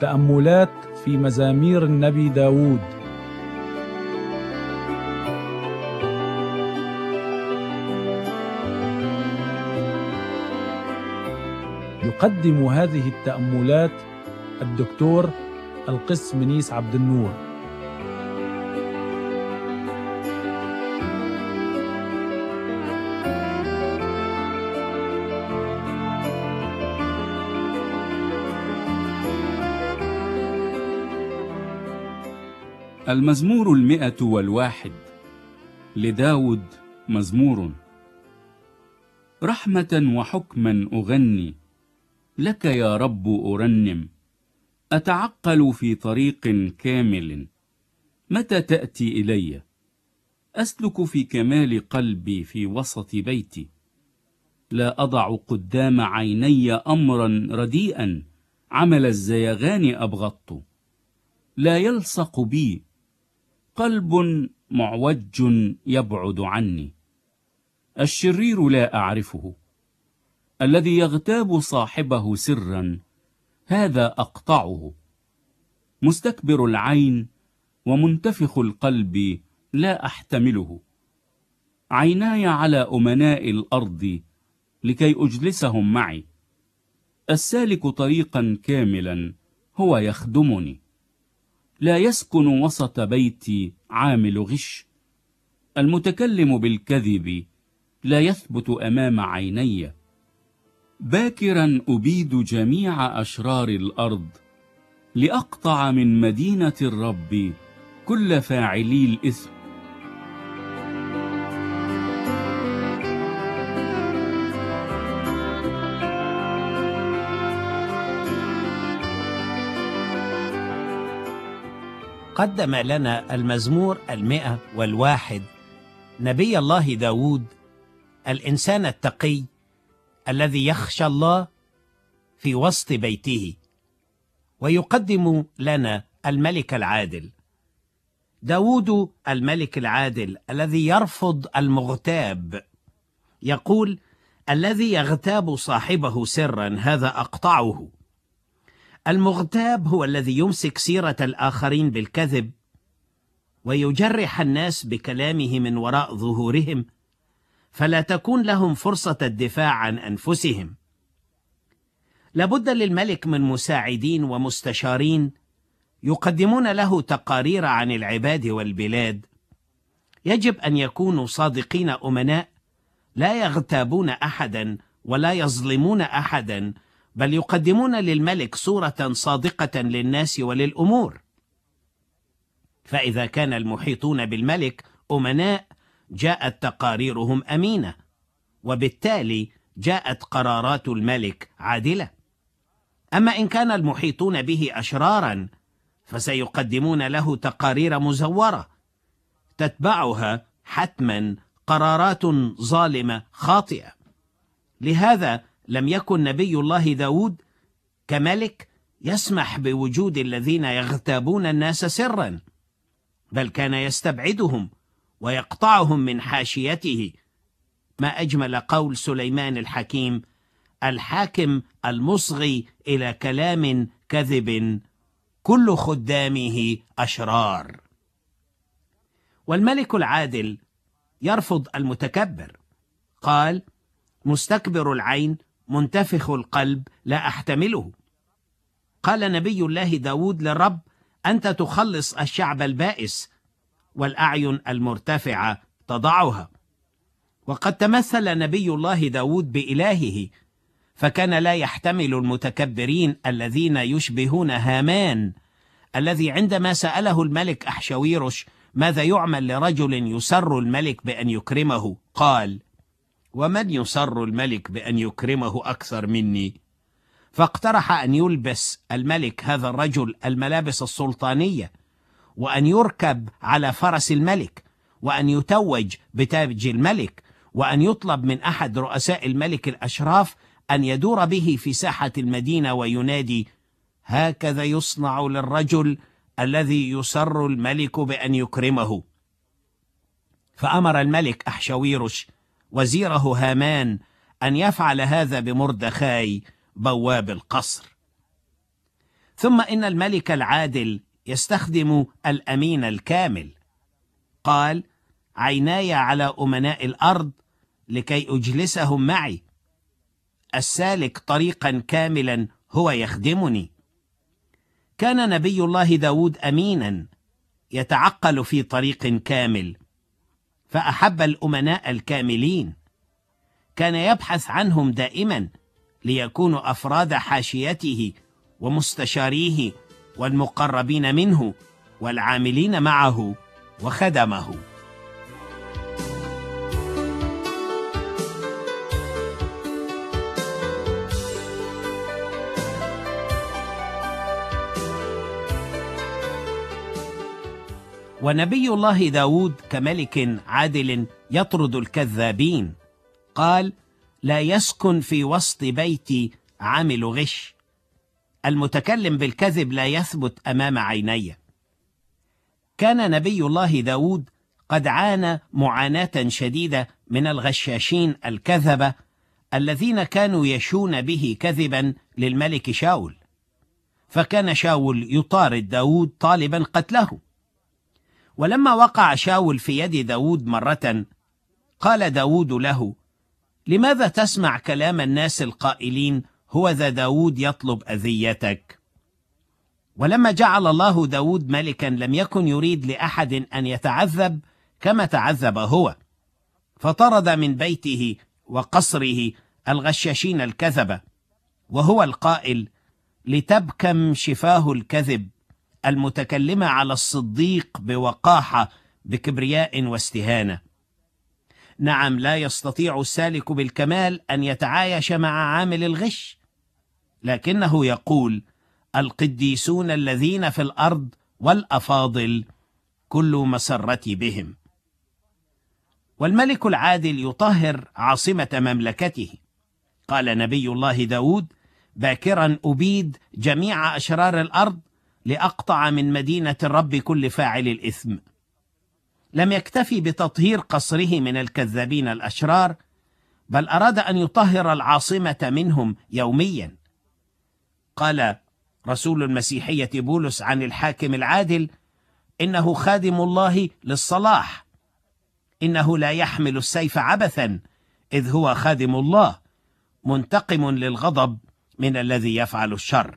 تأملات في مزامير النبي داود. يقدم هذه التأملات الدكتور القس منيس عبد النور. المزمور 101 لداود مزمور. رحمة وحكما أغني لك يا رب أرنم، أتعقل في طريق كامل، متى تأتي إلي؟ أسلك في كمال قلبي في وسط بيتي، لا أضع قدام عيني أمرا رديئا، عمل الزيغان أبغضت. لا يلصق بي قلب معوج يبعد عني، الشرير لا أعرفه، الذي يغتاب صاحبه سرا هذا أقطعه. مستكبر العين ومنتفخ القلب لا أحتمله، عيناي على أمناء الأرض لكي أجلسهم معي. السالك طريقا كاملا هو يخدمني، لا يسكن وسط بيتي عامل غش. المتكلم بالكذب لا يثبت أمام عيني. باكرا أبيد جميع أشرار الأرض، لأقطع من مدينة الرب كل فاعلي الإثم. قدم لنا المزمور 101 نبي الله داود، الإنسان التقي الذي يخشى الله في وسط بيته، ويقدم لنا الملك العادل داود، الملك العادل الذي يرفض المغتاب. يقول: الذي يغتاب صاحبه سرا هذا أقطعه. المغتاب هو الذي يمسك سيرة الآخرين بالكذب، ويجرح الناس بكلامه من وراء ظهورهم، فلا تكون لهم فرصة الدفاع عن أنفسهم. لابد للملك من مساعدين ومستشارين يقدمون له تقارير عن العباد والبلاد. يجب أن يكونوا صادقين أمناء، لا يغتابون أحدا ولا يظلمون أحدا، بل يقدمون للملك صورة صادقة للناس وللأمور. فإذا كان المحيطون بالملك أمناء، جاءت تقاريرهم أمينة، وبالتالي جاءت قرارات الملك عادلة. أما إن كان المحيطون به أشرارا، فسيقدمون له تقارير مزورة تتبعها حتما قرارات ظالمة خاطئة. لهذا لم يكن نبي الله داود كملك يسمح بوجود الذين يغتابون الناس سرا، بل كان يستبعدهم ويقطعهم من حاشيته. ما أجمل قول سليمان الحكيم: الحاكم المصغي إلى كلام كذب كل خدامه أشرار. والملك العادل يرفض المتكبر. قال: مستكبر العين منتفخ القلب لا أحتمله. قال نبي الله داود للرب: أنت تخلص الشعب البائس، والأعين المرتفعة تضعها. وقد تمثل نبي الله داود بإلهه، فكان لا يحتمل المتكبرين الذين يشبهون هامان، الذي عندما سأله الملك أحشويرش ماذا يعمل لرجل يسر الملك بأن يكرمه، قال: ومن يسر الملك بأن يكرمه أكثر مني؟ فاقترح أن يلبس الملك هذا الرجل الملابس السلطانية، وأن يركب على فرس الملك، وأن يتوج بتاج الملك، وأن يطلب من أحد رؤساء الملك الأشراف أن يدور به في ساحة المدينة وينادي: هكذا يصنع للرجل الذي يسر الملك بأن يكرمه. فأمر الملك أحشويرش وزيره هامان أن يفعل هذا بمردخاي بواب القصر. ثم إن الملك العادل يستخدم الأمين الكامل. قال: عيناي على أمناء الأرض لكي أجلسهم معي. السالك طريقا كاملا هو يخدمني. كان نبي الله داود أمينا يتعقل في طريق كامل، فأحب الأمناء الكاملين. كان يبحث عنهم دائما ليكونوا أفراد حاشيته ومستشاريه والمقربين منه والعاملين معه وخدمه. ونبي الله داود كملك عادل يطرد الكذابين. قال: لا يسكن في وسط بيتي عامل غش. المتكلم بالكذب لا يثبت أمام عيني. كان نبي الله داود قد عانى معاناة شديدة من الغشاشين الكذبة الذين كانوا يشون به كذبا للملك شاول، فكان شاول يطارد داود طالبا قتله. ولما وقع شاول في يد داود مرة، قال داود له: لماذا تسمع كلام الناس القائلين هو ذا داود يطلب أذيتك؟ ولما جعل الله داود ملكا لم يكن يريد لأحد أن يتعذب كما تعذب هو، فطرد من بيته وقصره الغشاشين الكذبة، وهو القائل: لتبكم شفاه الكذب المتكلمة على الصديق بوقاحة بكبرياء واستهانة. نعم، لا يستطيع السالك بالكمال أن يتعايش مع عامل الغش، لكنه يقول: القديسون الذين في الأرض والأفاضل كل مسرتي بهم. والملك العادل يطهر عاصمة مملكته. قال نبي الله داود: باكرا أبيد جميع أشرار الأرض لأقطع من مدينة الرب كل فاعل الإثم. لم يكتفي بتطهير قصره من الكذابين الأشرار، بل أراد أن يطهر العاصمة منهم يوميا. قال رسول المسيحية بولس عن الحاكم العادل: إنه خادم الله للصلاح، إنه لا يحمل السيف عبثا، إذ هو خادم الله منتقم للغضب من الذي يفعل الشر.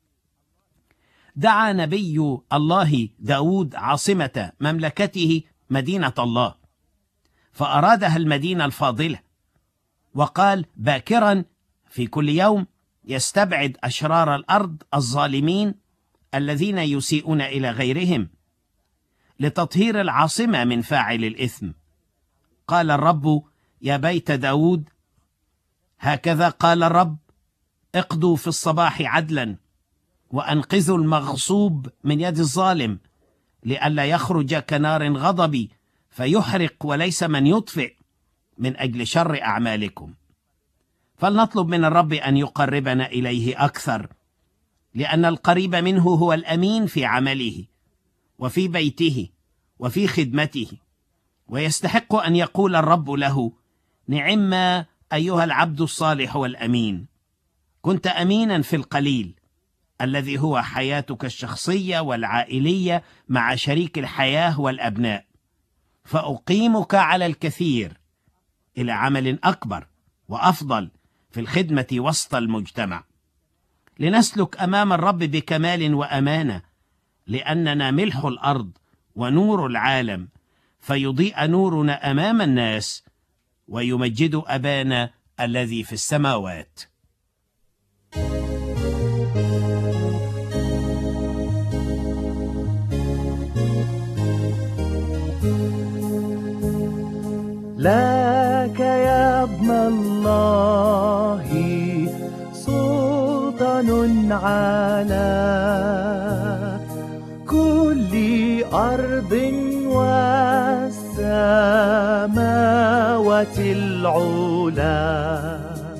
دعا نبي الله داود عاصمة مملكته مدينة الله، فأرادها المدينة الفاضلة، وقال: باكرا في كل يوم يستبعد أشرار الأرض الظالمين الذين يسيئون إلى غيرهم لتطهير العاصمة من فاعل الإثم. قال الرب: يا بيت داود، هكذا قال الرب: اقضوا في الصباح عدلا، وأنقذوا المغصوب من يد الظالم، لئلا يخرج كنار غضبي فيحرق وليس من يطفئ من أجل شر أعمالكم. فلنطلب من الرب أن يقربنا إليه أكثر، لأن القريب منه هو الأمين في عمله وفي بيته وفي خدمته، ويستحق أن يقول الرب له: نعم أيها العبد الصالح والأمين، كنت أمينا في القليل الذي هو حياتك الشخصية والعائلية مع شريك الحياة والأبناء، فأقيمك على الكثير إلى عمل أكبر وأفضل في الخدمة وسط المجتمع، لنسلك أمام الرب بكمال وأمانة، لأننا ملح الأرض ونور العالم، فيضيء نورنا أمام الناس ويمجد أبانا الذي في السماوات. لك يا ابن الله سلطان على كل أرض والسماوات العلا،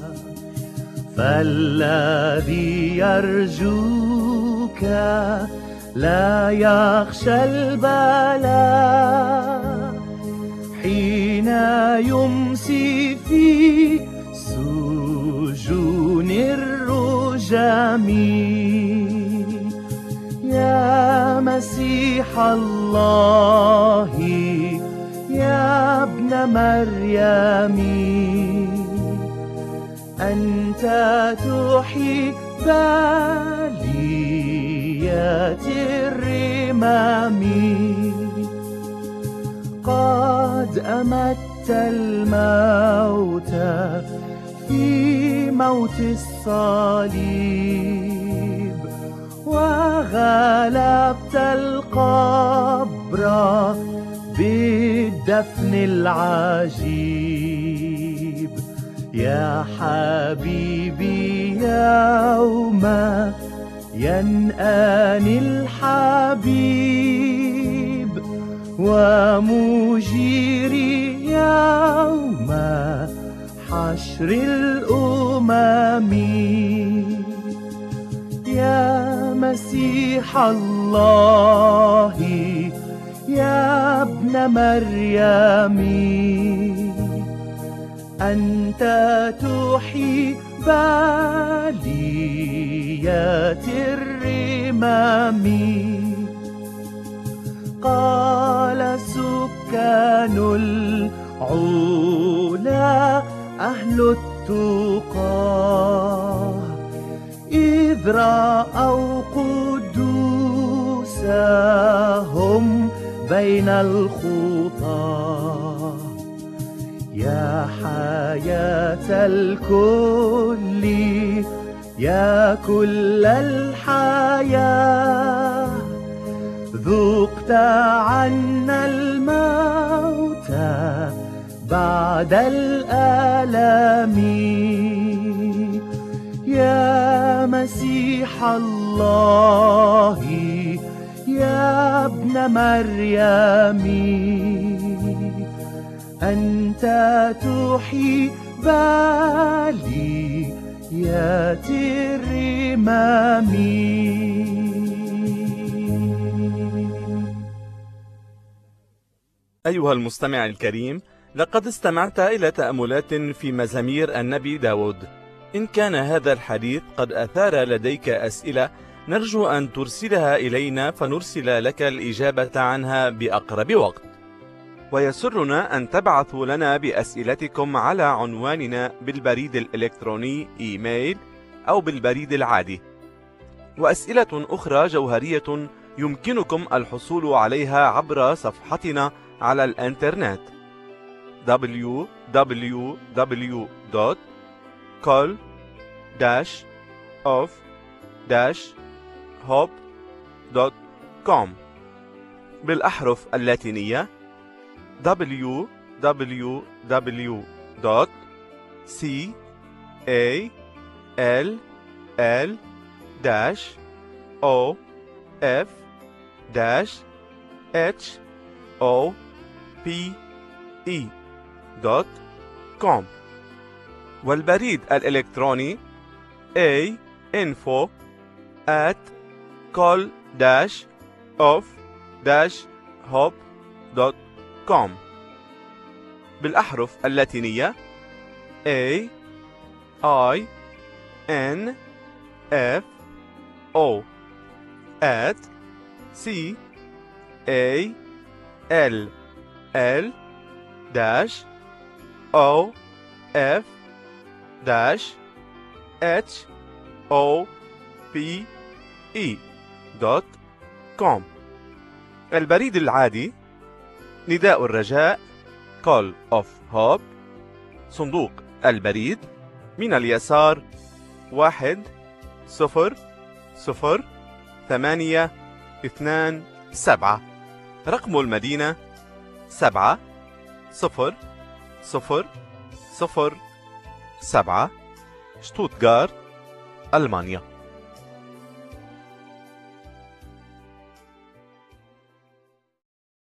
فالذي يرجوك لا يخشى البلاء حين يمسي في سجون الرجم، يا مسيح الله يا ابن مريم، أنت تحيي باليات الرمام، قد أمت الموت في موت الصليب، وغلبت القبر بالدفن العجيب. يا حبيبي يوم ينأني الحبيب، ومجيري يوم حشر الأمم. يا مسيح الله يا ابن مريم، أنت تحيي باليات الرمام. قال سكان العلا أهل التقى، إذ رأوا قدوسهم بين الخطى. يا حياة الكل يا كل الحياة، ذقت عنا الموت بعد الآلام. يا مسيح الله يا ابن مريم، أنت تحيي باليات الرمام. أيها المستمع الكريم، لقد استمعت إلى تأملات في مزامير النبي داود. إن كان هذا الحديث قد أثار لديك أسئلة، نرجو أن ترسلها إلينا فنرسل لك الإجابة عنها بأقرب وقت. ويسرنا أن تبعثوا لنا بأسئلتكم على عنواننا بالبريد الإلكتروني إيميل أو بالبريد العادي. وأسئلة أخرى جوهرية يمكنكم الحصول عليها عبر صفحتنا على الإنترنت www.call-of-hope.com بالأحرف اللاتينية call-of-hope.com والبريد الإلكتروني info@call-of-hope.com بالأحرف اللاتينية CALL-OF@CALL-OFF.com البريد العادي نداء الرجاء Call of Hope، صندوق البريد من اليسار 1002827، رقم المدينة 70007، شتوتغارت، ألمانيا.